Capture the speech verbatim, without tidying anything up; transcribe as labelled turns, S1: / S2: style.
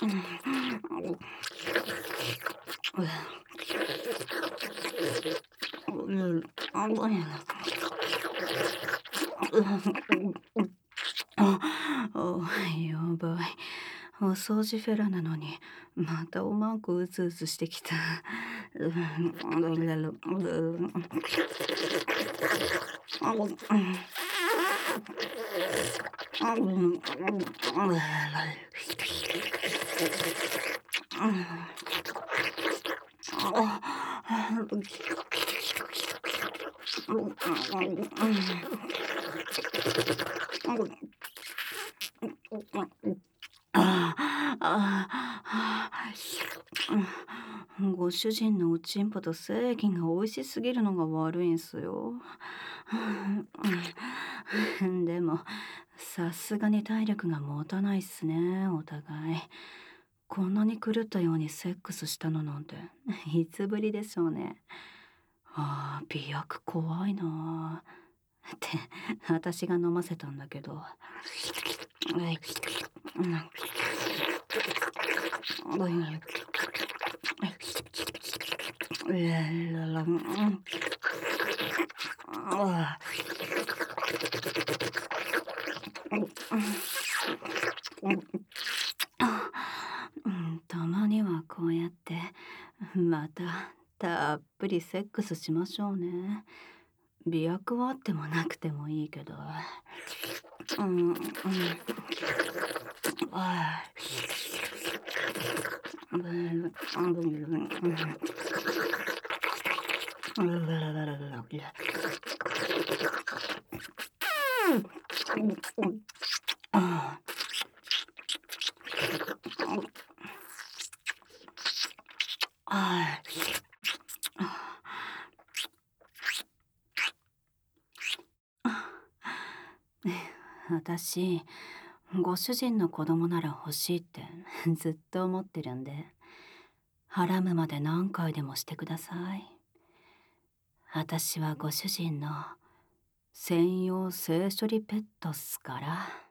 S1: あ、やばい。お掃除フェラなのに、またおまんこうつうつしてきた。ああ、ご主人のおちんぽと精液が美味しすぎるのが悪いんすよ。でも、さすがに体力が持たないっすね、お互い。こんなに狂ったようにセックスしたのなんて、いつぶりでしょうね。ああ、美薬怖いなあ。って、私が飲ませたんだけど。うん、たまにはこうやってまたたっぷりセックスしましょうね。美薬はあってもなくてもいいけど。うん、うん。ああ。ああ。私、ご主人の子供なら欲しいってずっと思ってるんで、はらむまで何回でもしてください。私はご主人の専用性処理ペットっすから。